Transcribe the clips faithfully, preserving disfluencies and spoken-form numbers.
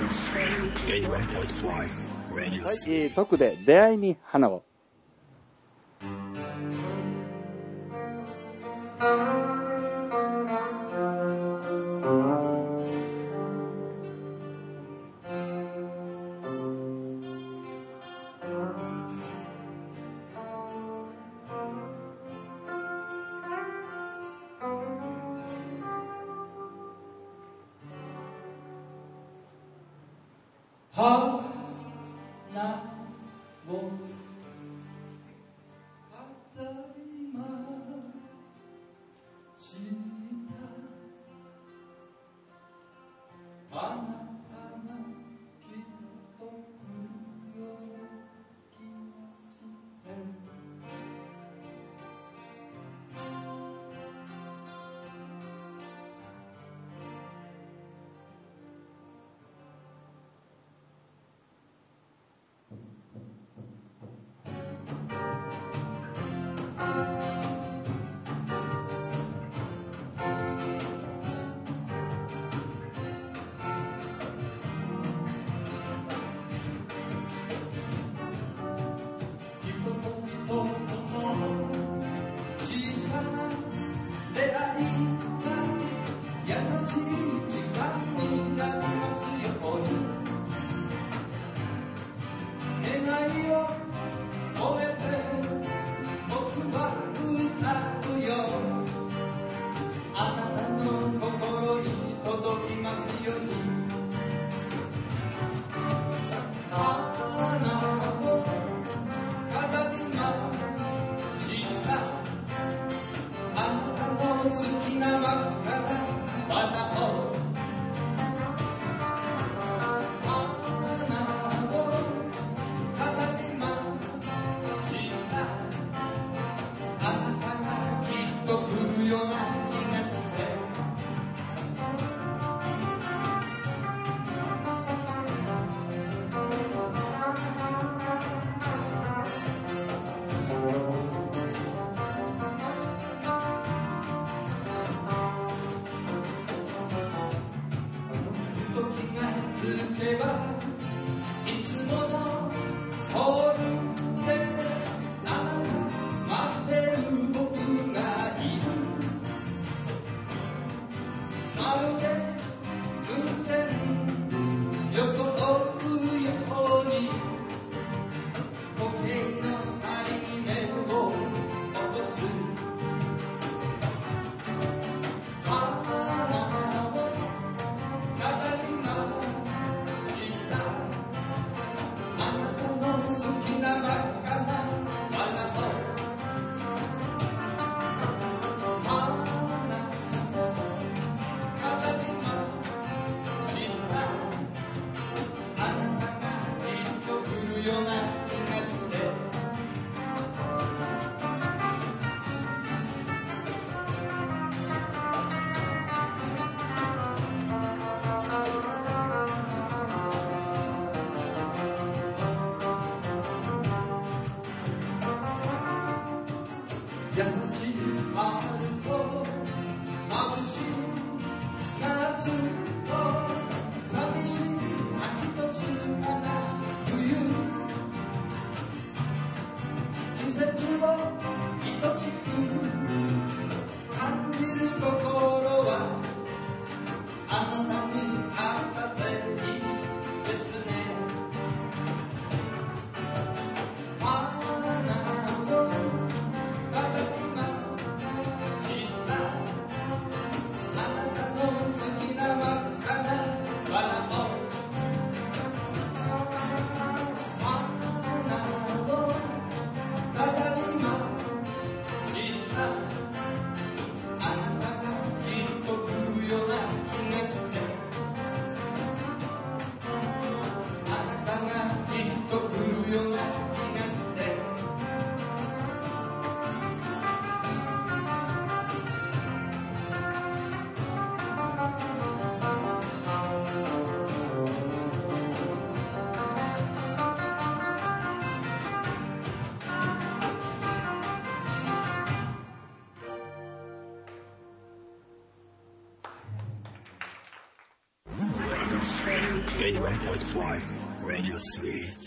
はい、えー、特で出会いに花を。 エイティワンポイントファイブ Radio Suite。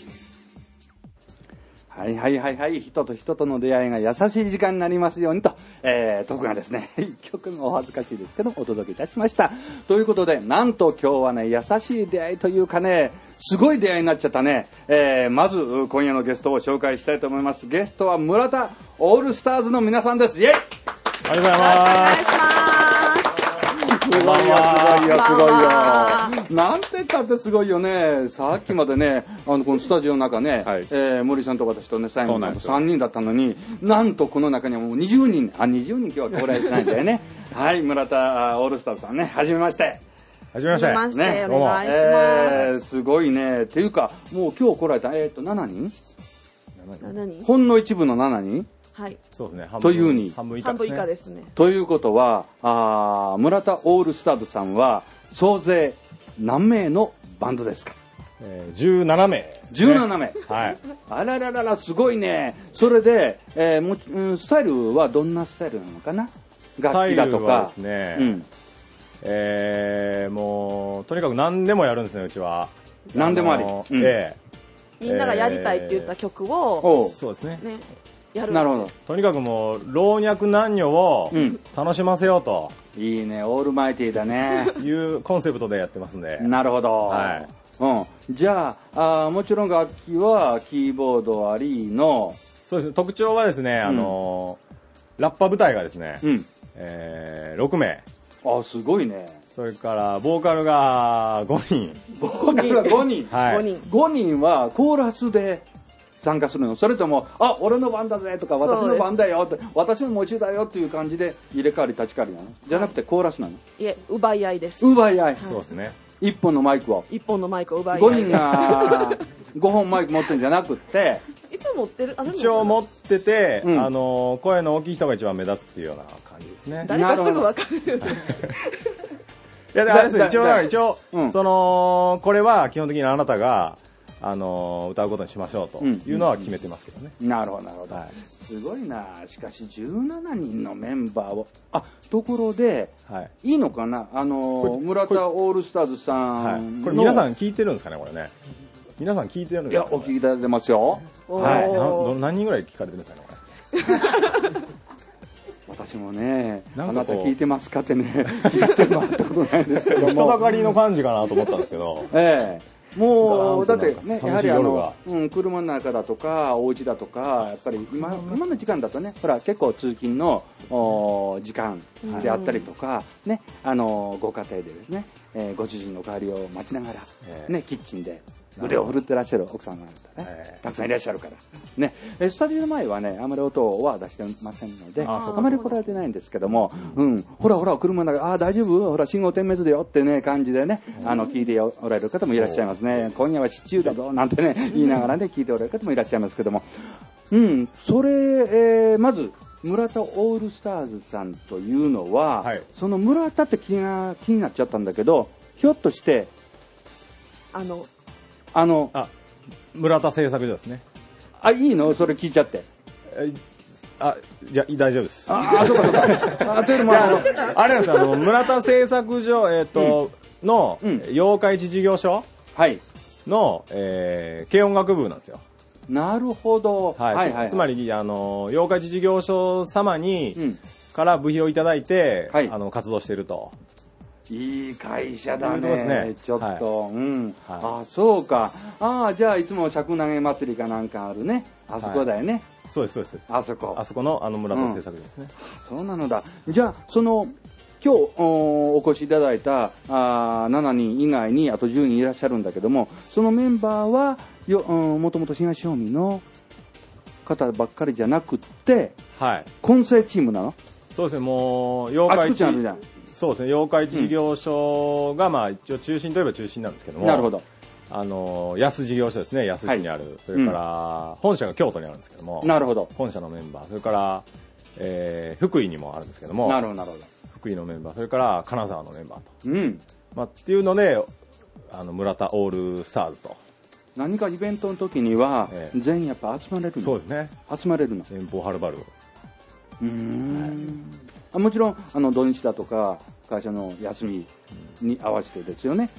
はいはいはいはい、人と人との出会いが優しい時間になりますようにと、えー、徳がですね、一曲のお恥ずかしいですけどお届けいたしました。ということで、なんと今日はね、優しい出会いというかね、すごい出会いになっちゃったね。えー、まず今夜のゲストを紹介したいと思います。ゲストは村田オールスターズの皆さんです。イェイ。 ありがとうございます。 お願いします。 すごいよ、すごいよ、すごいよ。なんて言ったってすごいよね。さっきまでね、あのこのスタジオの中ね、はい、えー、森さんと私とね、最後のさんにんだったのに、なんとこの中にはもうにじゅうにん、あ、にじゅうにん今日は来られてないんだよね。はい、村田オールスターズさんね、はじめまして。 はじめまして。 はじめまして、 ね、 お願いします。 えー、すごいね。っていうか、もう今日来られた、えっと、しちにん ? しちにんほんの一部のしちにんはい。 そうですね。 というに。 半分以下ですね。半分以下ですね。 ということは、あ村田オールスターズさんは、総勢何名のバンドですか？ えー、じゅうななめい、ね。 じゅうななめい。 はい。 あらららら、すごいね。それで、えーもうん、スタイルはどんなスタイルなのかな？楽器だとか。 スタイルはですね、 うん、 えー、もう、とにかく何でもやるんですね、うちは。 何でもあり。 あのーうん、 えー、みんながやりたいって言った曲を、 おそうですね。 ね、やる。 なるほど。 とにかくもう、老若男女を楽しませようと。 うん、いいね、オールマイティーだね。 いうコンセプトでやってますんで。 なるほど。 はい。 うん、じゃあ、あもちろん楽器はキーボードありの、 そうですね、特徴はですね、あのー、ラッパ部隊がですね、 うん、 えー、ろくめい。 あ、すごいね。 それからボーカルがごにん。 ボーカルがごにん。 はい。 ごにん。 ごにんはコーラスで参加するの？それとも、あ、俺の番だぜとか、私の番だよって、私の持ちだよっていう感じで入れ替わり立ち替わりなの？じゃなくてコーラスなの？ いえ、奪い合いです。 奪い合い。 そうですね。 一本のマイクを。 一本のマイクを奪い合い。 ごにんがごほんマイク持ってるんじゃなくて、 一応持ってる、あるの？ 一応持ってて、 うん、 あのー、声の大きい人が一番目立つっていうような感じですね。 誰かすぐわかる。 いや、であれですよ、一応、一応、 うん、 その、これは基本的にあなたが、あのー、歌うことにしましょうというのは決めてますけどね。 うんうん、なるほど、なるほど、 はい。 すごいな。しかしじゅうななにんのメンバーを、あ、ところで、はい、いいのかな、あのー、村田オールスターズさん、はい、 これ皆さん聞いてるんですかね、これね。皆さん聞いてるんですか、ね、 いや、お聞きいただいてますよ。 はい。な何人ぐらい聞かれてるんですかね、これ。 私もね、あなた聞いてますかってね、聞いてもらったことないんですけども。 人だかりの感じかなと思ったんですけど。 ええ。もうだってね、やはりあの、うん、車の中だとかお家だとか、やっぱり今今の時間だとね、ほら結構通勤のお時間であったりとか、うん、ね、あのご家庭でですね、えー、ご主人の代わりを待ちながら、えー、ね、キッチンで腕を振るってらっしゃる奥さんが、ね、えー、たくさんいらっしゃるからね。スタジオの前はね、あまり音は出してませんので、あ, あまり来られてないんですけども、うん、ほらほら車の中、ああ大丈夫、ほら信号点滅だよってね感じでね、あの聞いておられる方もいらっしゃいますね。今夜はシチューだぞなんてね言いながらね聞いておられる方もいらっしゃいますけども、うん、それ、えー、まず村田オールスターズさんというのは、はい、その村田って気が気になっちゃったんだけど、ひょっとしてあのあのあ村田製作所ですね。 あ、いいの？それ聞いちゃって。 あ、じゃあ大丈夫です。 ああ、そうかそうか。あ、というのもあのあれなんですよ、あの村田製作所、えっ、ー、と、うん、の、うん、妖怪地事業所の、えー、軽音楽部なんですよ。 なるほど。 はい。はいはい、つまりあの妖怪地事業所様に、うん、から部費をいただいて、はい、あの活動していると。 いい会社だ ね, ねちょっと、はい、うん、はい、あ、そうか。ああ、じゃあいつも尺投げ祭りかなんかあるね、あそこだよね。はい、 そうですそうです。 あそこ。 あそこのあの村田製作ですね。 うん、そうなのだ。じゃあその今日 お, お越しいただいたあしちにん以外にあとじゅうにんいらっしゃるんだけども、そのメンバーはよ、うん、もともと東近江の方ばっかりじゃなくって、はい、混成チームなの？ そうですね。もう妖怪地。あちこちあるじゃん。そうですね、妖怪事業所が、まあ、一応中心といえば中心なんですけども、 なるほど。 あの安事業所ですね、安市にある、はい、それから、うん、本社が京都にあるんですけども、 なるほど。 本社のメンバー、それから、えー、福井にもあるんですけども、 なるほどなるほど。 福井のメンバー、それから金沢のメンバーと、 うん、 まあ、っていうので、あの村田オールスターズと。 何かイベントの時には、えー、全員やっぱ集まれるの？ そうですね。 集まれるの。 遠方はるばる。 うーん、はい、あ、もちろんあの土日だとか会社の休みに合わせてですよね。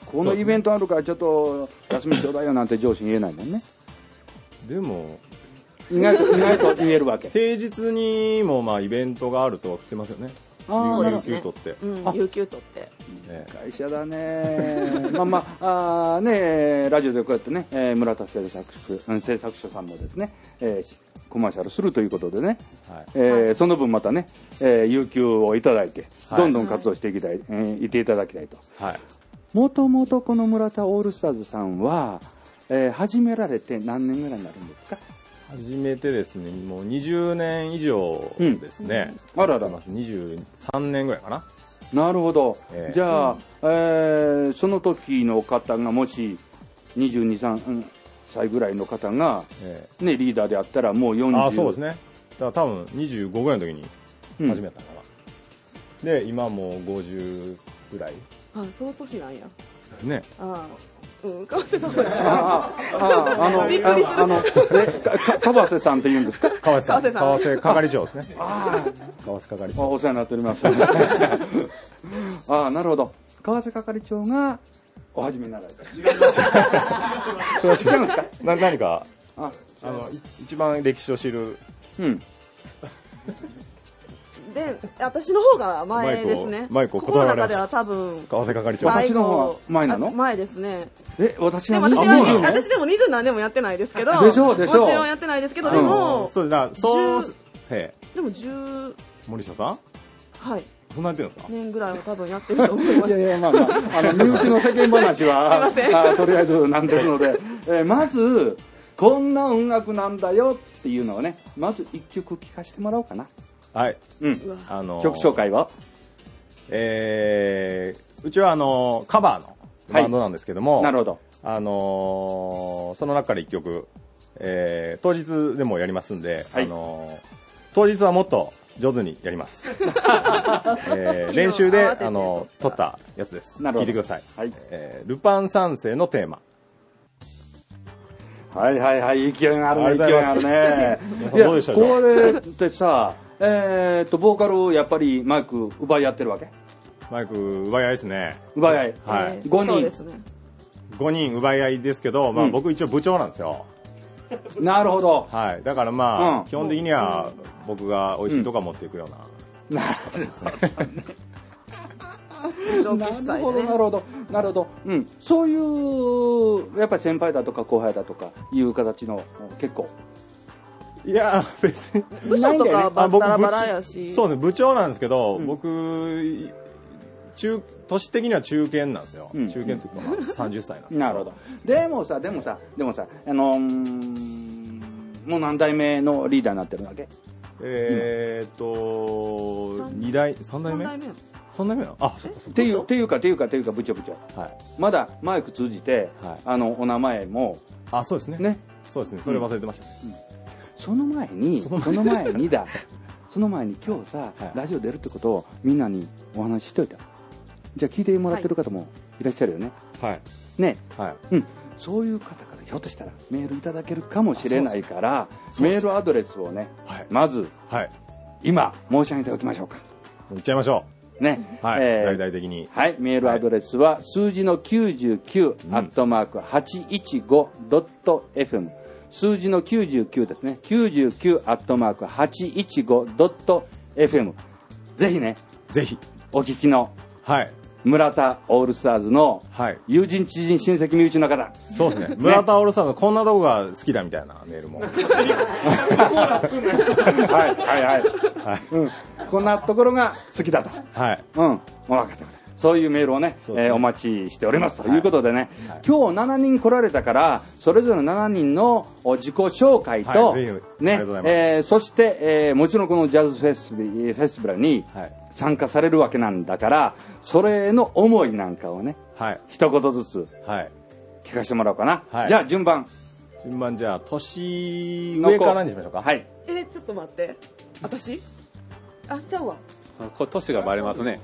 このイベントあるからちょっと休みちょうだいよなんて上司に言えないもんね。 でも意外と意外と言えるわけ。 平日にもまあイベントがあると来てますよね。 あ有給取って、 うん、有給取って、 ね、会社だね。まあまあ、あねラジオでこうやってね、えー、村田製作製作所さんもですね、えー、コマーシャルするということでね、はい、えーはい、その分またね、えー、有給をいただいて、はい、どんどん活動していきたい、はい、えー、いていただきたいと。もともとこの村田オールスターズさんは、えー、始められて何年ぐらいになるんですか？ 始めてですね、もうにじゅうねん以上ですね。 うん、あらら。 にじゅうさんねんぐらいかな。 なるほど。えー、じゃあ、うん、えー、その時の方がもしにじゅうに、さんさいぐらいの方が、えー、ね、リーダーであったらもうよんじゅう。 あ、そうですね。だから多分にじゅうごぐらいの時に始めたのかな。うん、で、今もうごじゅうぐらい。 あ、その年なんや。 ね。 ああ、うん、川瀬さんは違う。 ああ、あの、あの、え、川瀬さんって言うんですか？ 川瀬さん。川瀬係長ですね。 ああ、 川瀬係長。 お世話になっております。ああ、なるほど。川瀬係長がお始めになられた。違います。違いますか？ な、何か、あ、あの、一番歴史を知る。 うん。 で、私の方が前ですね。 マイクを断られました。この中では多分川瀬係長。 私の方が前なの？ 前ですね。 え、私の私は私でも二十何年もやってないですけど。 でしょうでしょう。 もちろんやってないですけど、でもそうだそう。 へでも十森下さん？ はい。 そんなやってるんですか？ 年ぐらいは多分やってると思います。 いやいや、まあまあ、あの身内の世間話はあとりあえずなんですので、えー、まずこんな音楽なんだよっていうのをね、まず一曲聴かせてもらおうかな。 はい。 うん。あのー、曲紹介は？ えー、うちはあのー、カバーのバンドなんですけども、 はい、なるほど。 あのー、その中から一曲、えー、当日でもやりますんで、はい、あのー、当日はもっと上手にやります。えー、練習であのー、撮ったやつです。聞いてください。はい。えー、ルパン三世のテーマ。 はいはいはい、勢いがあるね、勢いがあるね。 いや、どうでしたか？ これってさ、えーっと、ボーカル、やっぱりマイク奪い合ってるわけ？ マイク奪い合いですね。 奪い合い。 はい。 ごにん。 そうですね。 ごにん奪い合いですけど、まあ、うん、僕一応部長なんですよ。 なるほど。 はい。だからまあ、うん、基本的には僕が美味しいとか持っていくような。 なるほど。なるほど、なるほど。なるほど。うん。そういう、やっぱり先輩だとか後輩だとかいう形の結構。 いや、別に。 部長とかバラバラやし。 そうですね、部長なんですけど、うん、僕、中、年的には中堅なんですよ。うん、中堅というか、まあ、さんじゅっさいなんです。 なるほど。でもさ、でもさ、でもさ、あのー、もう何代目のリーダーになってるわけ？ えーっと、に代、さん代目？さん代目。さん代目なの？あ、そっかそっか。 っていう、っていうか、っていうか、っていうか、部長部長。 はい。 まだマイク通じて、はい、あの、お名前も。 あ、そうですね。 ね。 そうですね。それ忘れてましたね。 うんうん、その前に、その前 に, その前にだ。その前に今日さ、はい、ラジオ出るってことをみんなにお話ししといた。じゃあ聞いてもらってる方もいらっしゃるよね。 はい。 ね。 はい。 うん。そういう方からひょっとしたらメールいただけるかもしれないから、メールアドレスをね、はい、まず、はい、今申し上げておきましょうか。 言っちゃいましょう。 ね。 はい。えー、大々的に。 はい。メールアドレスは、数字のきゅうじゅうきゅう、アットマーク、はちいちごドットエフエム。数字のきゅうじゅうきゅうですね。きゅうじゅうきゅう、アットマーク、はちいちごドットエフエム。ぜひね。 ぜひ。 お聞きの。 はい。 村田オールスターズの友人知人親戚身内の方、 そうですね。村田オールスターズのこんなとこが好きだみたいなメールもはいはいはい、はいうん、こんなところが好きだと、 はいうん、分かった。そういうメールをね、ねえー、お待ちしておりますということでね、はいはい、今日しちにん来られたからそれぞれのしちにんの自己紹介と、はい、ねえー、そして、えー、もちろんこのジャズフェスフェスティバルに、はい、参加されるわけなんだから、それへの思いなんかをね、はい、一言ずつ聞かせてもらおうかな、はい、じゃあ順番順番じゃあ年上からにしましょうか。 はい。 えー、ちょっと待って、私あちゃうわ、 これ年がバレますね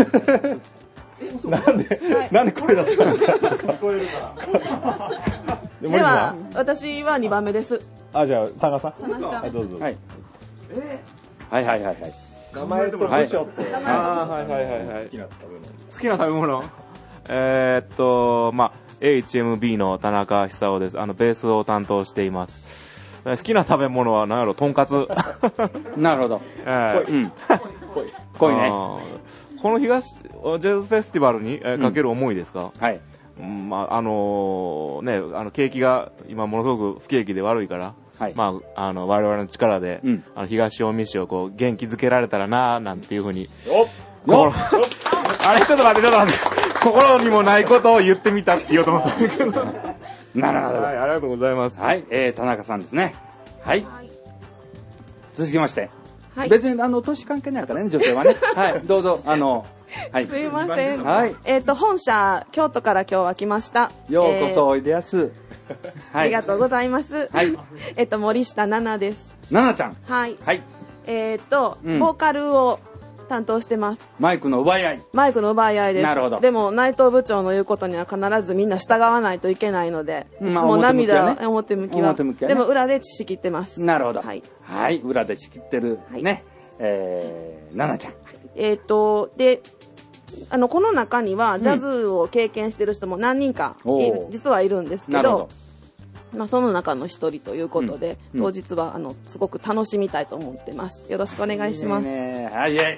なんで、はい、なんで声出すの聞こえるからでは私はにばんめです。 あ、じゃあ田中さん、 田中さん、 はい、どうぞ。 はい、えー、はいはいはいはい、 名前と部署と、 ああ、はいはいはいはい。 好きな食べ物。 好きな食べ物。 えー、っと、まあ、エイチエムビー の田中久夫です。あの、ベースを担当しています。好きな食べ物は何やろ、とんかつ。 なるほど。 えー、 濃い。うん。濃いね。 この東、ジャズフェスティバルに、えー、かける思いですか、 うん、はい。 まあ、あのー、ね、あの、景気が今ものすごく不景気で悪いから、はい、まあ、あの、我々の力で、うん、あの、東近江市をこう、元気づけられたらなぁ、なんていうふうに。心、あれ、ちょっと待って、ちょっと待って。心にもないことを言ってみたって言おうと思ったんだけど。 なるほど。 はい、ありがとうございます。 はい、えー、田中さんですね。はい。はい、続きまして。はい。別に、あの、年関係ないからね、女性はね。はい、どうぞ、あの、はい。 すいません。 はい。 えっと、本社、京都から今日は来ました。 ようこそおいでやす。 はい。ありがとうございます。はい。えっと、森下奈々です。 奈々ちゃん。 はい。 はい。 えっと、ボーカルを担当してます。 マイクの奪い合い。 マイクの奪い合いです。 なるほど。 でも、内藤部長の言うことには必ずみんな従わないといけないので、まあ、もう涙、表向きは。表向きは。でも、裏で仕切ってます。 なるほど。はい。はい。裏で仕切ってる。ね。えー、奈々ちゃん。 えっと、で、あの、この中には、ジャズを経験してる人も何人か、実はいるんですけど、まあ、その中の一人ということで、うん、当日はあのすごく楽しみたいと思ってます。よろしくお願いします。 いいね、はいはい。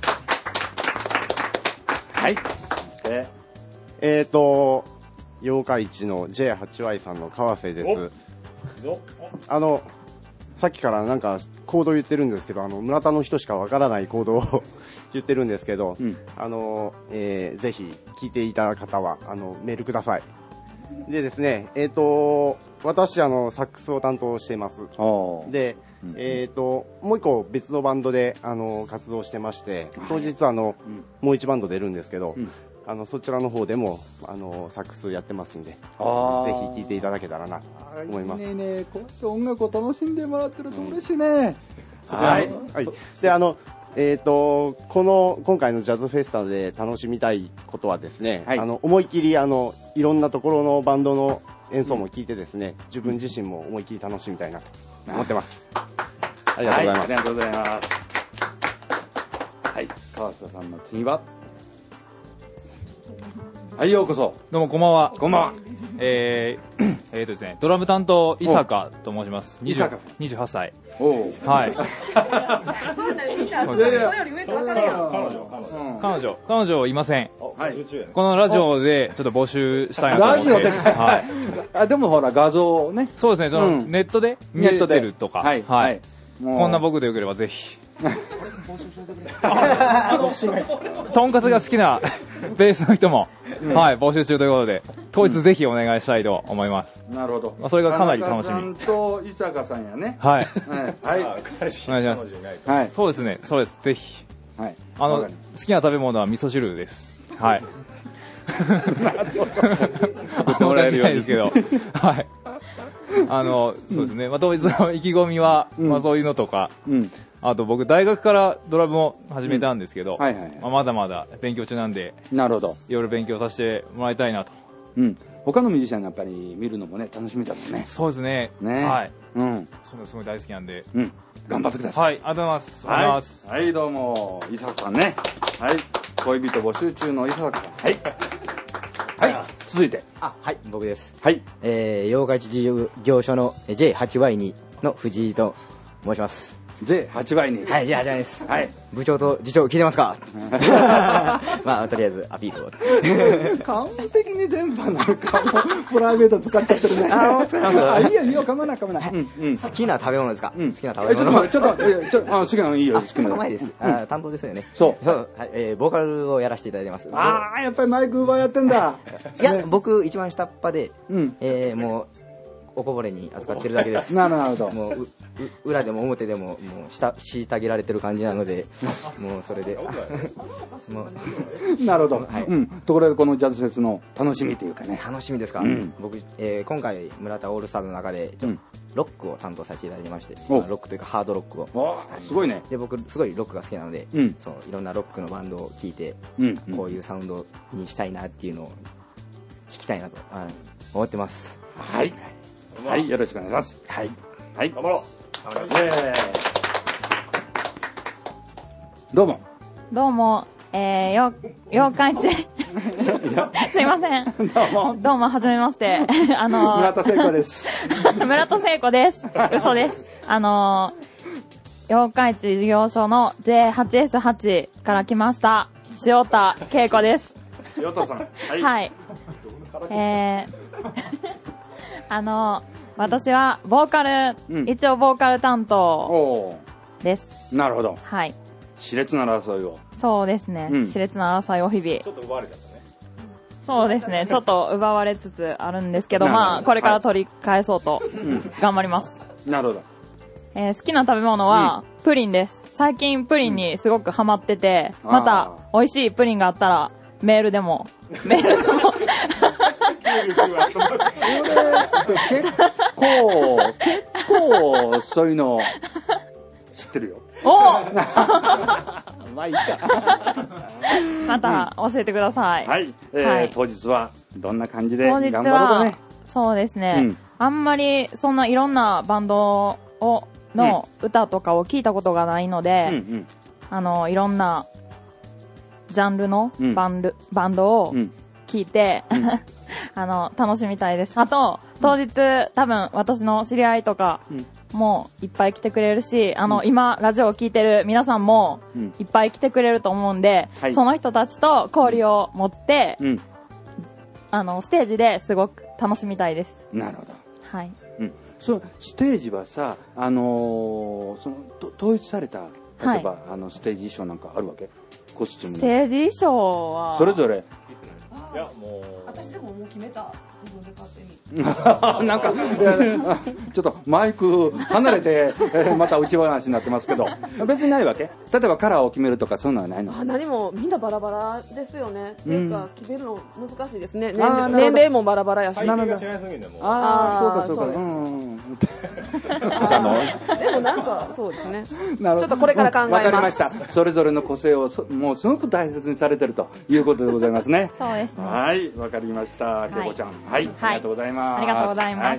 はい。 ええーと八日市の ジェイエイチワイ さんの川瀬です。あのさっきからなんかコード言ってるんですけど、あの村田の人しかわからないコードを言ってるんですけど、うん、あの、えー、ぜひ聞いていた方はあのメールください。でですね、えっ、ー、と私あのサックスを担当しています。で、うん、えっ、ー、ともう一個別のバンドであの活動してまして、当日あの、うん、もう一バンド出るんですけど、うん、あのそちらの方でもあのサックスやってますんで、ぜひ聴いていただけたらなと思います。 いいねね、こうやって音楽を楽しんでもらってると嬉しいね。うん、 はい。はい。であの。えーとこの今回のジャズフェスタで楽しみたいことはですね、はい、あの思い切りあのいろんなところのバンドの演奏も聴いてですね、うん、自分自身も思い切り楽しみたいなと思ってます。ありがとうございます。 はい、ありがとうございます。はい、川瀬さんの次は、はい、ようこそ。 どうもこんばんは。 こんばんは。 えー、えーとですね、ドラム担当伊坂と申します。にじゅうはっさい。おお。はい。彼女、彼女いません。はい。このラジオでちょっと募集したいなと思って。ラジオで。はい。 あ、でもほら画像ね。 そうですね、そのネットで見えてるとか。はい。はい。こんな僕でよければぜひ。とんかつが好きなベースの人も、うん、はい、募集中ということで、当日ぜひお願いしたいと思います。 うん、なるほど。 まあ、それがかなり楽しみ。 田中さんと伊坂さんやね。 はい。 はい。 彼氏、彼女いないと。はい。そうですね、そうです。ぜひ。はい。あの、好きな食べ物は味噌汁です。はい。作ってもらえるようにですけど。はい。あの、そうですね。まあ、当日の意気込みは、うん、まあ、そういうのとか、うん、あと僕、大学からドラムを始めたんですけど、まだまだ勉強中なんで、 なるほど。 いろいろ勉強させてもらいたいなと。 うん。他のミュージシャンやっぱり見るのもね、楽しみだもんね。 そうですね。 ね。 はい。うん。そういうのすごい大好きなんで。 うん。頑張ってください。 はい。ありがとうございます。 はい。はい、どうも、伊坂さんね。はい。恋人募集中の伊坂さん。はい。はい。続いて。 あ、はい、僕です。 はい。 えー、八日市事業所の ジェイエイチワイツー の藤井と申します。 ジェイエイチワイツー。 はい、ジェイエイチワイツーです。 はい。 部長と次長聞いてますか？まあ、とりあえずアピールを。 完璧に電波なんか、プライベート使っちゃってるね。あ、もう使います。あ、いいよ、いいよ、かまない、かまない。 好きな食べ物ですか？好きな食べ物。ちょっと、ちょっと、ちょっと、好きなのいいよ、好きなの。 前です。あ、担当ですよね。 そう。 そう、はい、えー、ボーカルをやらせていただいてます。 ああ、やっぱりマイク奪いやってんだ。 いや、僕一番下っ端で、えー、もう、おこぼれに扱ってるだけです。 なるほど。 もう、裏でも表でも、もう、した虐げられてる感じなので、もうそれで。 もうなるほど。はい。うん。ところで、このジャズフェスの楽しみというかね。 楽しみですか？うん、僕、えー、今回、村田オールスターズの中で、うん、ロックを担当させていただきまして、ロックというかハードロックを。 すごいね。 で、僕、すごいロックが好きなので、うん、そう、いろんなロックのバンドを聴いて、うん、こういうサウンドにしたいなっていうのを聞きたいなと、うん、思ってます。 はい。はい、よろしくお願いします。 はい。 はい。頑張ろう。頑張ろう。どうも。 どうも、 えー、よ、妖怪地。すいません。どうも。どうも、はじめまして。あのー、 村田聖子です。 村田聖子です。嘘です。あのー、妖怪地事業所の ジェイエイチエスはち から来ました、塩田恵子です。 塩田さん。はい。 はい。えー、あのー、私は、ボーカル、うん、一応ボーカル担当です。 なるほど。 はい。 熾烈な争いを。 そうですね。うん、熾烈な争いを日々。 ちょっと奪われちゃったね。 そうですね。ちょっと奪われつつあるんですけど、まあ、これから取り返そうと、頑張ります。 なるほど。 えー、好きな食べ物は、うん、プリンです。最近プリンにすごくハマってて、うん、また、美味しいプリンがあったら、メールでも、メールでも。 結構、結構、そういうの、知ってるよ。 おまあいいか。 また教えてください。 はい。えーはい、当日はどんな感じで頑張ろうかね。 そうですね、うん。あんまりそんないろんなバンドをの歌とかを聞いたことがないので、うんうん、あのいろんなジャンルのバンド、うん、バンドを聞いて、うん、あの楽しみたいです。あと当日、うん、多分私の知り合いとか。うんもういっぱい来てくれるし、あの、うん、今ラジオを聞いてる皆さんもいっぱい来てくれると思うんで、うん、その人たちと交流を持って、うん、あのステージですごく楽しみたいです。 なるほど。 はい。 うん。そうステージはさ、あのー、その統一された例えば、はい、あのステージ衣装なんかあるわけ？コスチューム。 ステージ衣装はそれぞれ。 いやもう私でももう決めた自分で勝手になんかちょっとマイク離れてまた内話になってますけど別にないわけ？例えばカラーを決めるとかそういうのはないの？ あ何もみんなバラバラですよね。っていうか決めるの難しいですね。年, 年齢もバラバラやし。 背景が違いすぎんでもああそうかそうかうんでもなんかそうですね。ちょっとこれから考えます。 わかりました。それぞれの個性をもうすごく大切にされてるということでございますね。 そうですね。 はい、わかりました。けいこちゃん、はい、ありがとうございます。 ありがとうございます。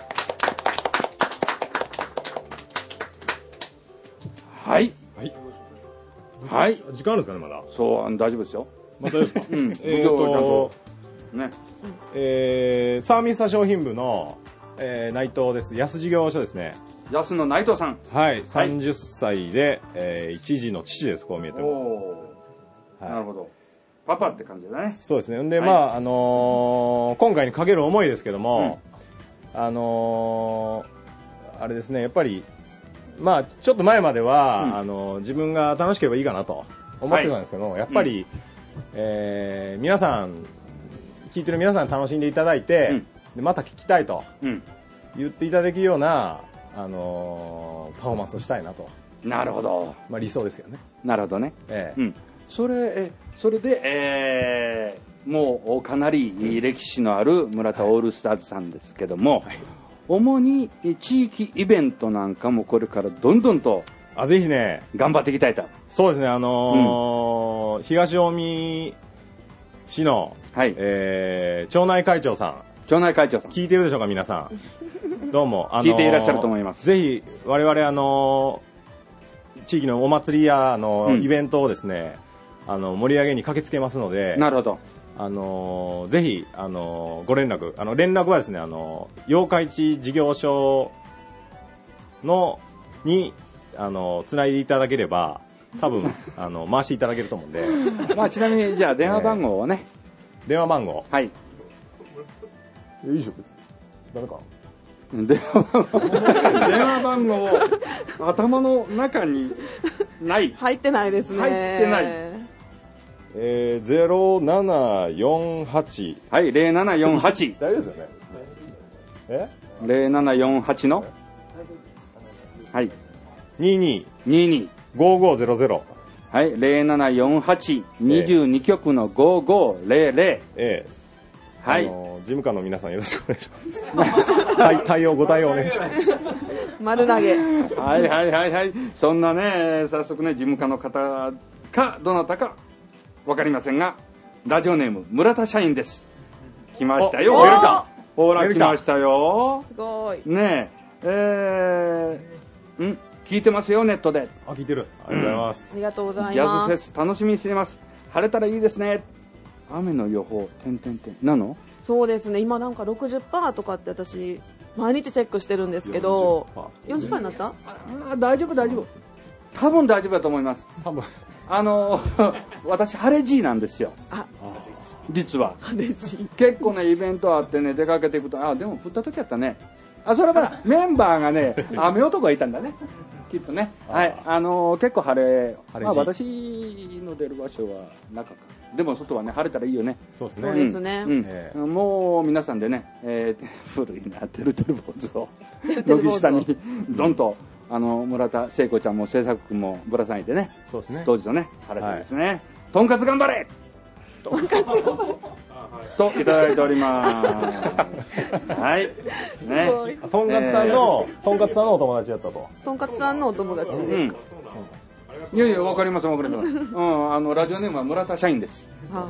はい。 はい。 はい。 時間あるんですかね、まだ。 そう、大丈夫ですよ。 またですか。 うん。えっと、ね。 えー、サーミンサ商品部の、えー、内藤です。安事業所ですね。 安の内藤さん。 はい。さんじゅっさいで、えー、一児の父です。こう見えても。 おー。なるほど。パパって感じだね。 そうですね。で、はい、まあ、あのー、今回にかける思いですけども、うん、あのー、あれですね、やっぱり、まあ、ちょっと前までは、うん、あのー、自分が楽しければいいかなと思ってたんですけども、はい、やっぱり、うん、えー、皆さん、聞いてる皆さん楽しんでいただいて、うん、でまた聞きたいと、うん、言っていただけるような、あのー、パフォーマンスをしたいなと。 なるほど。 まあ、理想ですけどね。 なるほどね。 ええうんそれえそれで、えー、もうかなり歴史のある村田オールスターズさんですけども、はい、主に地域イベントなんかもこれからどんどんとあぜひね頑張っていきたいと。 そうですね、あのーうん、東近江市の、はいえー、町内会長さん町内会長さん聞いてるでしょうか皆さんどうも、 あのー、聞いていらっしゃると思います。 ぜひ我々あのー、地域のお祭りやあの、うん、イベントをですねあの盛り上げに駆けつけますので、 なるほど。 あのー、ぜひあのー、ご連絡あの連絡はですねあのー、妖怪地事業所のにあのつないでいただければ多分あの回していただけると思うんで、 まあちなみにじゃあ電話番号をね、 えー、電話番号はい。 いいでしょ別に誰か。 電話電話番号頭の中にない入ってないですね。 入ってない。 えー、ゼロななよんはちはいゼロななよんはち大丈夫ですよね。えゼロななよんはちのはいににににごごゼロゼロはいゼロななよんはちにじゅうに局のごごゼロゼロええはい、 あの事務官の皆さんよろしくお願いします対, 対応ご対応お願いします丸投げはいはいはいはいそんなね早速ね事務官の方かどなたかわかりませんがラジオネーム村田社員です。来ましたよ。ほら来ましたよ。 すごいねええー、ん聞いてますよネットで。 あ聞いてる。ありがとうございます、 うん、 ありがとうございます。 ジャズフェス楽しみにしています。 晴れたらいいですね。雨の予報点々点なの？ そうですね。今なんか ろくじゅっパーセント とかって私毎日チェックしてるんですけど、よんじゅっパーセント になった？ あ、大丈夫大丈夫。多分大丈夫だと思います。多分。あの私晴れ G なんですよ。あ、実は。晴れ G。結構ねイベントあってね出かけていくと、あ、でも降った時やったね。あ、それはメンバーがね雨男がいたんだね。きっとね。はい。あの結構晴れ。晴れ G。まあ私の出る場所は中か。でも外はね晴れたらいいよね。 そうですね。そうですね。 うんうん、もう皆さんでね、えー、古いなてるてる坊主を軒下にどんとあの村田聖子ちゃんも制作君もぶら下げてね。そうですね。当時のね晴れてですね、はい、とんかつ頑張れ。とんかつといただいております。はい。ね。 とんかつさんの、えー、とんかつさんのお友達だったと。 とんかつさんのお友達ですか。うんいやいや、わかりますわかります。うん、あの、ラジオネームは村田社員です。はい。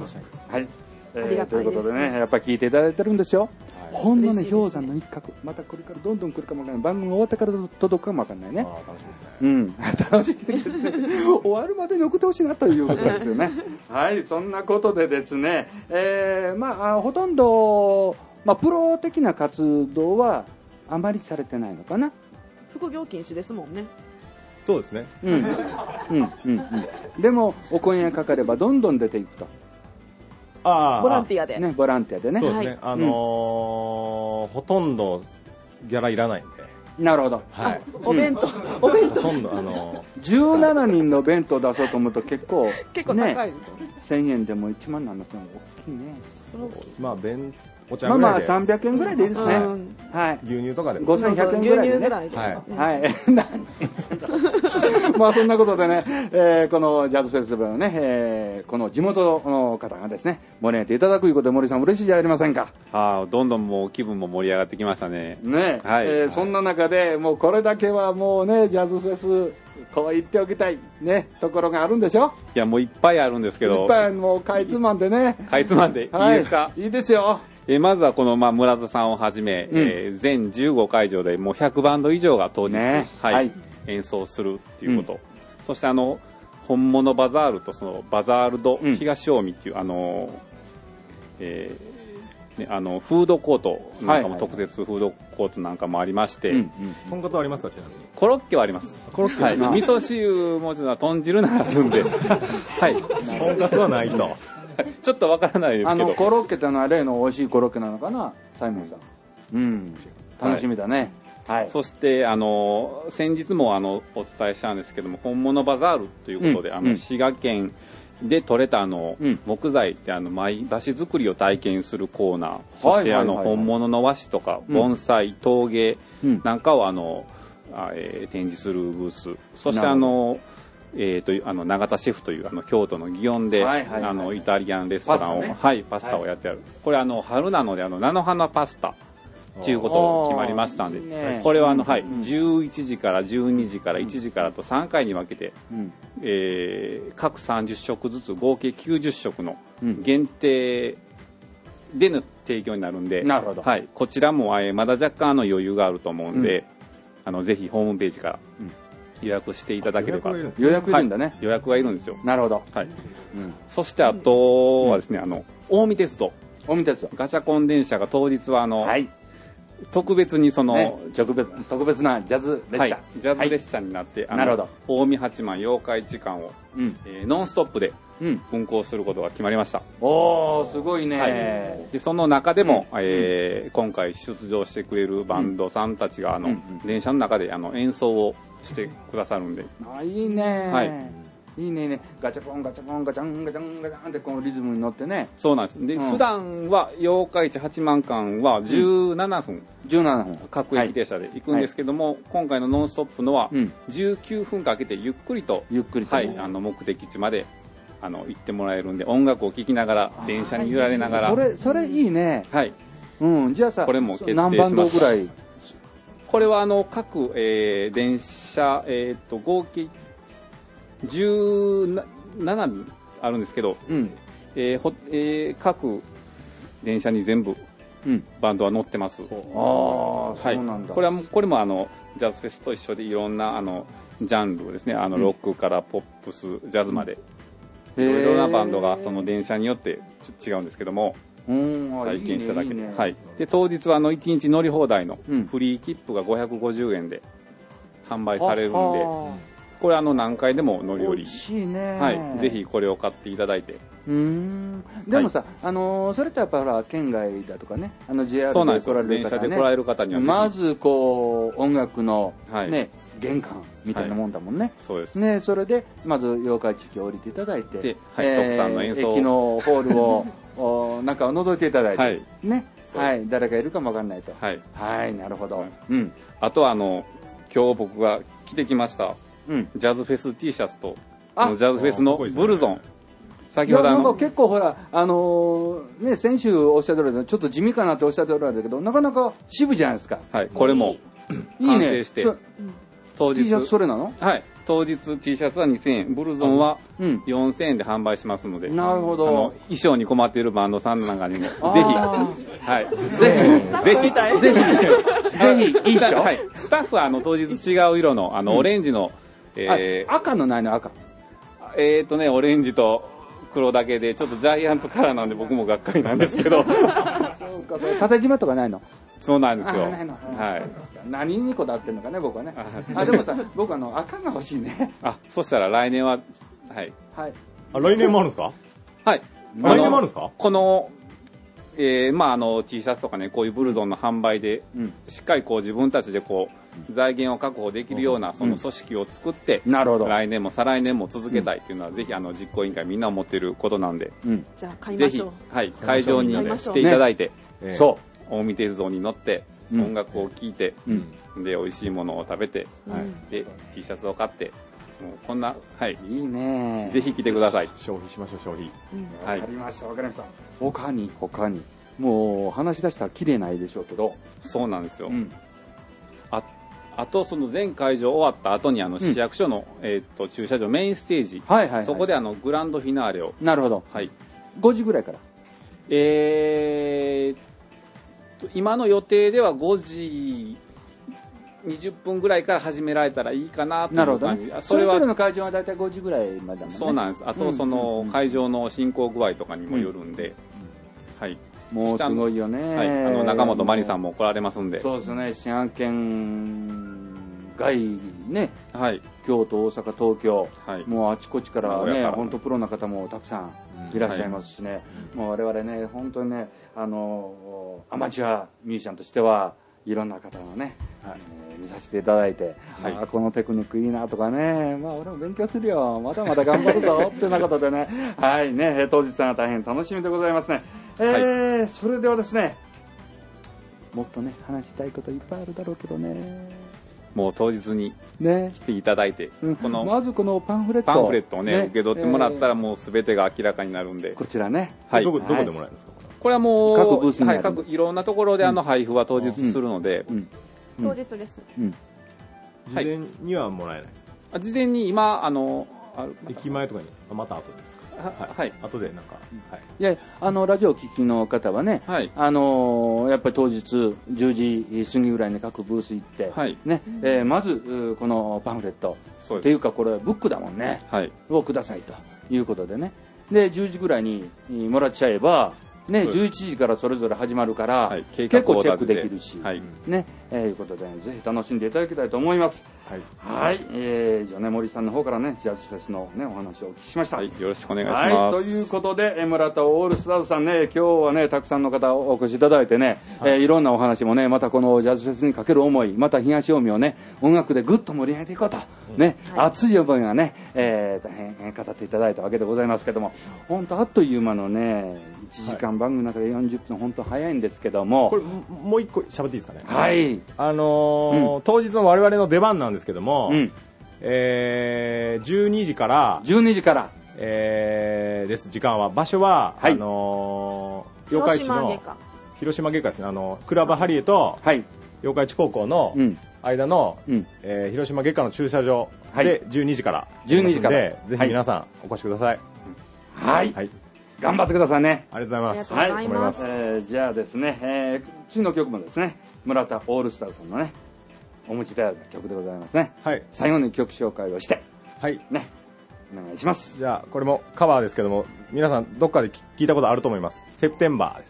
えー、ということでね、やっぱり聞いていただいてるんですよ。はい、ほんのね、氷山の一角。またこれからどんどん来るかもわからない。番組終わってから届くかもわかんないね。あ楽しみですね。うん。楽しみですね。終わるまでに送ってほしいなということですよね。はい、そんなことでですね、えー、まあ、ほとんど、まあ、プロ的な活動はあまりされてないのかな。 副業禁止ですもんね。 そうですね。 うん。うん。うん。うん。でも、お声がかかればどんどん出ていくと。 ああ。ボランティアで。 ね、ボランティアでね。 そうですね。はい、あのーうん、ほとんどギャラいらないんで。 なるほど。 はい。お弁当、お弁当。 ほとんど、あのー、じゅうななにんの弁当出そうと思うと結構、 結構高い、ね。 せんえんでもいちまんななせんえん大きいね。 まあ、弁お茶まあまあさんびゃくえんぐらいでいいですね。うん、はい。 牛乳とかでもごせんひゃくえんぐらいで、ね。 牛乳ぐらいで。 はい。はい。まあそんなことでね、えー、このジャズフェスティバルのね、えー、この地元の方がですね、盛り上げていただくということで森さん嬉しいじゃありませんか。 ああ、どんどんもう気分も盛り上がってきましたね。 ね。はい。えー、そんな中でもうこれだけはもうね、ジャズフェス、こう言っておきたいねところがあるんでしょ。 いやもういっぱいあるんですけど。 いっぱいもうかいつまんでね。 かいつまんでいいですか。 はい、いいですよ。 えー、まずはこの、まあ、村田さんをはじめ、うんえー、全じゅうごかいじょうでもうひゃくバンド以上が当日、ねはいはい、演奏するっていうこと、うん、そしてあの本物バザールとそのバザールド東近江っていう、うん、あの、えーね、あのフードコートなんかも特設フードコートなんかもありまして、はいはいはい、 とんかつはありますかちなみに。 コロッケはあります。 コロッケは、 はい、味噌汁もちろん豚汁ならあるんではいとんかつはないとちょっとわからないですけど、 あのコロッケってのは例の美味しいコロッケなのかな、サイモンさん。うん、楽しみだね。 はい。はい、そしてあの先日もあのお伝えしたんですけども、本物バザールということで、うん、あの滋賀県で採れたあの、うん、木材であの舞箸作りを体験するコーナー、そしてあの本物の和紙とか盆栽、陶芸なんかをあの、あえー、展示するブース、そしてあの。えー、とあの永田シェフというあの京都の祇園で、はいはいはい、あのイタリアンレストランをパスタ、ねはい、パスタをやってある、はい、これあの春なのであの菜の花パスタということ決まりましたんで、ね、これはあの、はい、じゅういちじからじゅうにじからいちじからとさんかいに分けて、うんえー、各さんじゅっしょくずつ合計きゅうじゅっしょくの限定での提供になるんで、 なるほど、 はい、こちらも、えー、まだ若干の余裕があると思うんで、うん、あのぜひホームページから、うん予約していただければ。 予約いるんだね、はい、 予約がいるんですよ。 なるほど。 はい。うん、そしてあとはですね、うん、あの近江鉄道。 近江鉄道。 ガチャコン電車が当日はあの、はい、特別にその、 ね、特別特別なジャズ列車、はい、 ジャズ列車になって、 はい、なるほど。 近江八幡妖怪時間を、うんえー、ノンストップで運行することが決まりました。 うん、おーすごいね、はい、 でその中でも、うんえー、今回出場してくれるバンドさんたちがあの、うん、電車の中であの演奏をしてくださるんで、 あいいね、はい、いいねいいね、ガチャポンガチャポンガチャンガチャンガチャンってこのリズムに乗ってね。 そうなんですで、うん、普段は八日市八幡間はじゅうななふん、うん、 じゅうななふん各駅停車で行くんですけども、はい、今回のノンストップのはじゅうきゅうふんかけてゆっくりと、 ゆっくりと、 はい、あの目的地まであの行ってもらえるんで、音楽を聴きながら電車に揺られながら、 それそれいいね、 はい、 うん、じゃあさこれも決定しました。 何バンドぐらい？ これはあの各、えー、電車、えー、と合計じゅうななびんあるんですけど、うんえーほえー、各電車に全部、うん、バンドは乗ってます。ああ、はい、そうなんだ。 これはこれもあのジャズフェスと一緒でいろんなあのジャンルですね、あのロックからポップス、ジャズまでいろいろなバンドがその電車によって違うんですけども、体験しただけで。はい。で、当日はあのいちにち乗り放題のフリー切符がごひゃくごじゅうえんで販売されるんで、これあの何回でも乗り降り。 美味しいね。 はい。ぜひこれを買っていただいて。 うん。でもさ、はい、あのー、それってやっぱほら、県外だとかね、あの ジェイアール で来られる方、ね、 電車で来られる方には、 まずこう、音楽のね、はい、玄関みたいなもんだもんね。はい、 そうです。 ね、それで、まず、妖怪地域を降りていただいて、 で、はい、えー、徳さんの演奏駅のホールを、お中を覗いていただいて、はい、ね。はい、誰がいるかもわかんないと。はい。はい、なるほど。 うん。あとはあの、今日僕が着てきました、うん、ジャズフェス T シャツと、あのジャズフェスのブルゾン。先ほどあの結構ほら、あのー、ね、先週おっしゃっておられたちょっと地味かなっておっしゃっておられたけど、なかなか渋じゃないですか。 はい、これも完成して、いいね、当日 T シャツそれなの？ はい、当日 T シャツはにせんえん、ブルゾンはよんせんえんで販売しますので、 うん、なるほど。 あの衣装に困っているバンドさんなんかにもぜひ、はい、ぜひぜひぜひぜひいい衣装。はい、スタッフはあの当日違う色のあのオレンジの、 うん、えー、赤のないの赤。 えーとねオレンジと黒だけでちょっとジャイアンツカラーなんで僕もがっかりなんですけど。そうか、縦縞とかないの？ そうなんですよ。 ないの。はい。何にこだわってるのかね、僕はね。あ、でもさ、僕あの赤が欲しいね。 あ、そしたら来年は、はい。 はい。あ、来年もあるんですか？ はい。 来年もあるんですか？ この、えー、まああの T シャツとかね、こういうブルゾンの販売で、うん、しっかりこう自分たちでこう、財源を確保できるようなその組織を作って、 うん、なるほど。 来年も再来年も続けたいっていうのは、うん、ぜひあの実行委員会みんな思っていることなんで、 うん、じゃあ買いましょう。 ぜひ、はい、会場に来ていただいて、ね、そう、近江鉄道に乗って、うん、音楽を聴いて、うん、で美味しいものを食べて、うん、で T シャツを買って、もうこんな、はい、 いいね。 ぜひ来てください。 消費しましょう、消費。 うん、はい。わかりました、わかりました。他に他にもう話し出したら綺麗ないでしょうけど、 そうなんですよ。うん、ああとその全会場終わった後にあの市役所の、うん、えー、っと駐車場メインステージ、はいはいはい、そこであのグランドフィナーレを。 なるほど。 はい。 ごじぐらいから。 えー、今の予定ではごじにじゅっぷんぐらいから始められたらいいかなという感じ。なるほど、ね、 それはそれぞれの会場はだいたいごじぐらいまでだもんね。 そうなんです。あとその会場の進行具合とかにもよるんで、うん、はい。 もうすごいよね。 はい。あの中本真理さんも来られますんで。 そうですね。滋賀県外ね。はい。京都、大阪、東京。はい。もうあちこちからね、本当プロの方もたくさんいらっしゃいますしね。はい、もう我々ね、本当にね、あのアマチュアミュージシャンとしてはいろんな方のね、はい、えー、見させていただいて、はい、あこのテクニックいいなとかね、まあ俺も勉強するよ、まだまだ頑張るぞってなことでね、はいね、当日は大変楽しみでございますね。えーはい、それではですね、もっとね話したいこといっぱいあるだろうけどね、 もう当日に来ていただいて、 ね、このまずこのパンフレットパンフレットをね、ね、受け取ってもらったらもう全てが明らかになるんで、 こちらね、 はい、どこどこでもらえるんですか？ これはもう各ブースにある、 はい、各いろんなところであの配布は当日するので、うんうん、当日です、うん、 事前にはもらえない、 はい、事前に今あのあ駅前とかにまた後ですか？はい、はい、後でなんか、はい、 いやあのラジオを聞きの方はね、はい、あのやっぱり当日じゅうじ過ぎぐらいに各ブース行って、はい、ね、えー、まずこのパンフレットっていうかこれブックだもんね、はい、をくださいということでね、でじゅうじぐらいにもらっちゃえばね、じゅういちじからそれぞれ始まるから、はい、結構チェックできるし、はい、ね、えー、いうことで、ね、ぜひ楽しんでいただきたいと思います。はい、はい、えー、じゃあね、森さんの方からね、ジャズフェスのね、お話をお聞きしました。 はい、よろしくお願いします。 はい、ということで、村田オールスターズさんね、今日はね、たくさんの方お越しいただいてね、はい、えー、いろんなお話もね、またこのジャズフェスにかける思い、また東近江をね、音楽でぐっと盛り上げていこうと、うん、ね、はい、熱い思いがね、えー、大変語っていただいたわけでございますけども、本当あっという間のね、いちじかん番組の中でよんじゅっぷん、本当早いんですけども、 これもう一個喋っていいですかね？ はい。 あのーうん、当日の我々の出番なんですけども、うん、えー、じゅうにじからじゅうにじから、 えー、です。時間は、場所は、はい、あのー、八日市の広島外科ですね。あのクラブハリエと、はい、八日市高校の間の、うん、えー、広島外科の駐車場でじゅうにじから、 じゅうにじからでぜひ皆さんお越しください。 はい。はい、頑張ってくださいね。 ありがとうございます。 はい、頑張ります。 えー、じゃあですね、えー、次の曲もですね、村田オールスターズさんのね、お持ちいただいた曲でございますね。はい。最後に曲紹介をして、はい。ね、 お願いします。 じゃあこれもカバーですけども、皆さんどっかで聞いたことあると思います。セプテンバーです。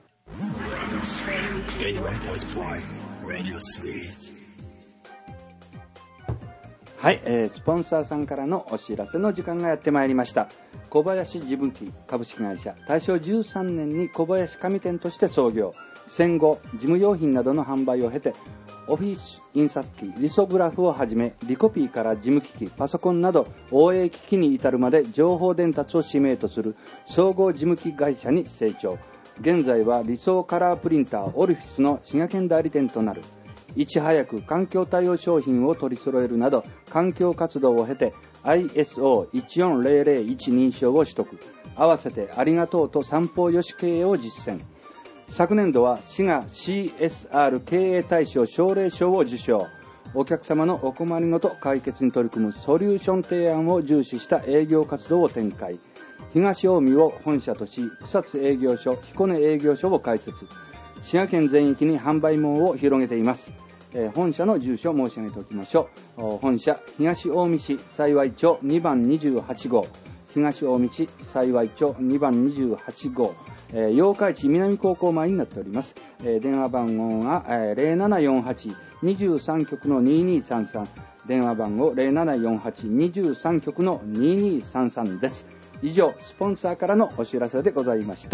はい、えー、スポンサーさんからのお知らせの時間がやってまいりました。小林事務機株式会社、大正じゅうさんねんに小林紙店として創業。戦後事務用品などの販売を経て、オフィス印刷機、リソグラフをはじめリコピーから事務機器、パソコンなど応援機器に至るまで情報伝達を使命とする総合事務機会社に成長。現在は理想カラープリンターオリフィスの滋賀県代理店となる。いち早く環境対応商品を取り揃えるなど環境活動を経て アイエスオーいちよんゼロゼロいち 認証を取得。合わせてありがとうと三方よし経営を実践。昨年度は滋賀 シーエスアール 経営大賞奨励賞を受賞。お客様のお困りごと解決に取り組むソリューション提案を重視した営業活動を展開。東近江を本社とし、草津営業所、彦根営業所を開設。滋賀県全域に販売網を広げています。えー、本社の住所を申し上げておきましょう。本社東近江市幸町にばんにじゅうはち号、東近江市幸町にばんにじゅうはち号、えー、八日市南高校前になっております。えー、電話番号が、えー、ゼロななよんはち にじゅうさん局のににさんさん、電話番号 ゼロななよんはち にじゅうさん局のににさんさんです。以上、スポンサーからのお知らせでございました。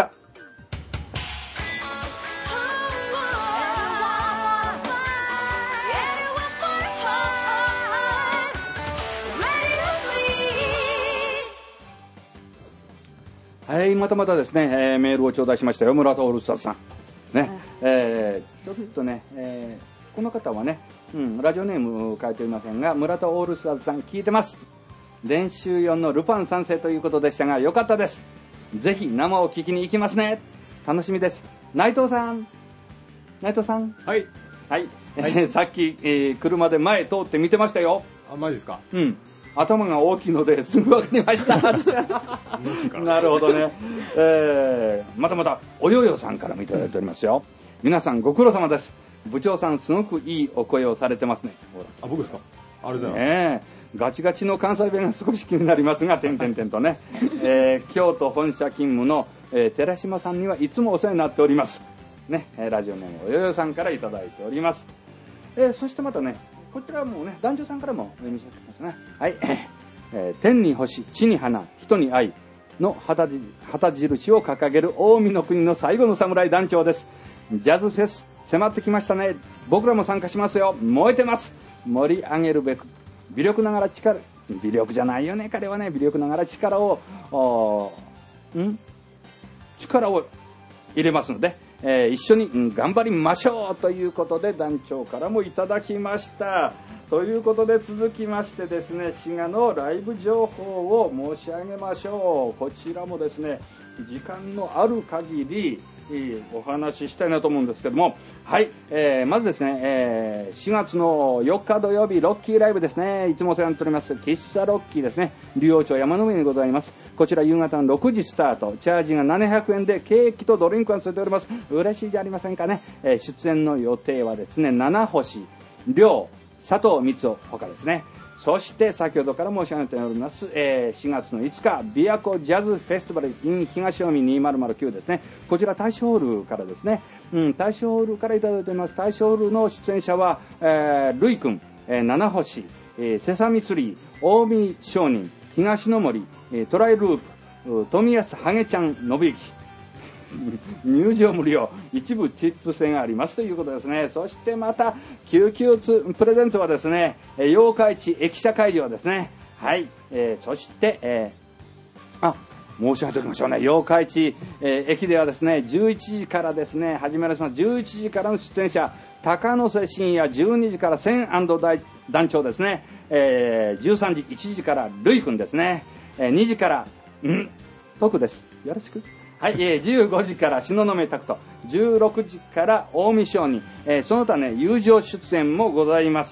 はい、またまたですね、えー、メールを頂戴しましたよ、村田オールスターズさん。ね、えー、ちょっとね、えー、この方はね、うん、ラジオネーム書いておりませんが、村田オールスターズさん聞いてます。練習よんのルパン三世ということでしたが、よかったです。ぜひ生を聞きに行きますね。楽しみです。内藤さん。内藤さん。 はい。 はい。はい、さっき、えー、車で前通って見てましたよ。 あ、マジですか。 うん。頭が大きいのですぐ分かりました。なるほどね。えー、またまたおよよさんからもいただいておりますよ。皆さんご苦労様です。部長さんすごくいいお声をされてますね。 あ、僕ですか。ありがとうございます。 ね、ガチガチの関西弁が少し気になりますが、点々点とね、えー、京都本社勤務の、えー、寺島さんにはいつもお世話になっております。ね、ラジオネームおよよさんからいただいております。えー、そしてまたね、こちらもね、男女さんからもお読みしてますね。はい、えー、天に星、地に花、人に愛の旗印を掲げる近江の国の最後の侍団長です。ジャズフェス迫ってきましたね。僕らも参加しますよ。燃えてます。盛り上げるべく微力ながら力、微力じゃないよね彼はね、微力ながら力をん力を入れますので、えー、一緒に、うん、頑張りましょうということで団長からもいただきました。ということで続きましてですね、滋賀のライブ情報を申し上げましょう。こちらもですね、時間のある限りお話ししたいなと思うんですけども、はい、えー、まずですね、えー、しがつのよっか土曜日ロッキーライブですね。いつもお世話になっております喫茶ロッキーですね、竜王町山の上にございます。こちら夕方のろくじスタート、チャージがななひゃくえんでケーキとドリンクがついております。嬉しいじゃありませんかね。えー、出演の予定はですね、七星亮、佐藤光雄他ですね。そして先ほどから申し上げております、えー、しがつのいつか琵琶湖ジャズフェスティバル in 東近江にせんきゅうですね。こちら大正ホールからですね、うん、大正ホールからいただいております。大正ホールの出演者は、えー、ルイ君、えー、七星、えー、セサミツリー、近江商人、東の森、えー、トライループ、富安ハゲちゃん信之入場無料、一部チップ制がありますということですね。そしてまた救急プレゼントはですね、八日市駅舎会場ですね。はい、えー、そして、えー、あ申し上げておきましょうね。八日市、えー、駅ではですねじゅういちじからですね始まります。じゅういちじからの出演者高野瀬深夜、じゅうにじから千団長ですね、えー、じゅうさんじいちじからルイ君ですね、えー、にじからん徳です。よろしく。はい、えー、じゅうごじから東雲拓人、じゅうろくじから近江商人、えー、その他ね友情出演もございます。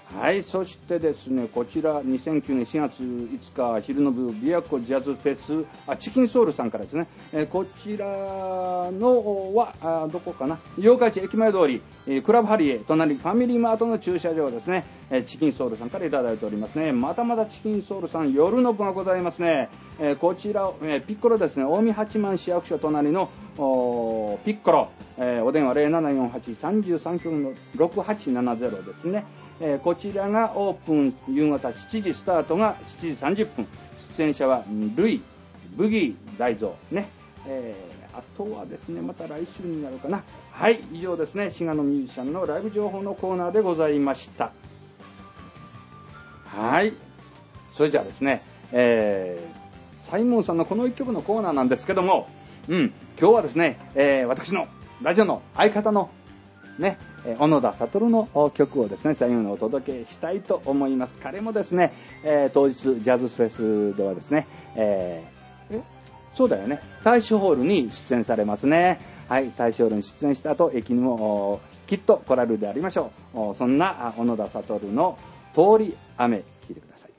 はい、そしてですね、こちらにせんきゅうねんしがついつか昼の部琵琶湖ジャズフェス、あチキンソウルさんからですね、えー、こちらのはあどこかな、八日市駅前通り、えー、クラブハリエ隣ファミリーマートの駐車場ですね、えー、チキンソウルさんからいただいておりますね。またまたチキンソウルさん夜の部がございますね。えー、こちら、えー、ピッコロですね、近江八幡市役所隣のピッコロ、えー、お電話 ゼロななよんはち さんさんきゅう ろくはちななゼロですね。えー、こちらがオープン夕方しちじスタートがしちじさんじゅっぷん、出演者はルイ、ブギー、大蔵ね、えー、あとはですねまた来週になるかな。はい、以上ですね、滋賀のミュージシャンのライブ情報のコーナーでございました。はい、それじゃあですね、えー、サイモンさんのこの一曲のコーナーなんですけども、うん、今日はですね、えー、私のラジオの相方のね、小野田悟の曲をですね最後にお届けしたいと思います。彼もですね、えー、当日ジャズフェスではですね、えー、えそうだよね、大衆ホールに出演されますね。はい、大衆ホールに出演した後駅にもきっと来られるでありましょう。そんな小野田悟の通り雨、聴いてください。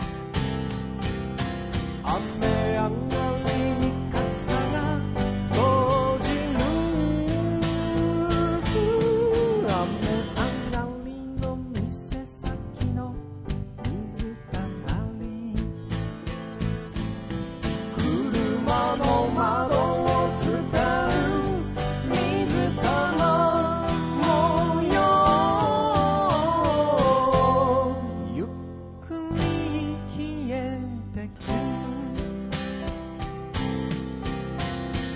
「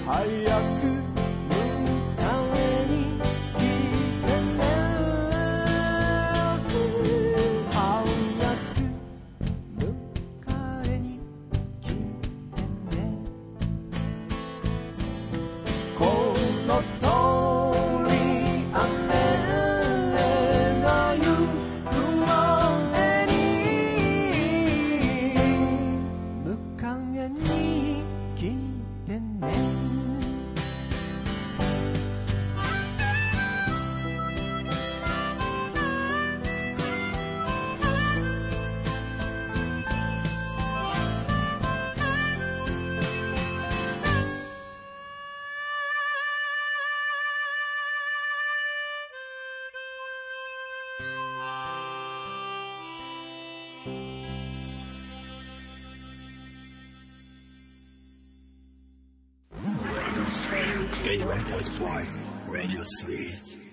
eighty-one point five Radio Sweet.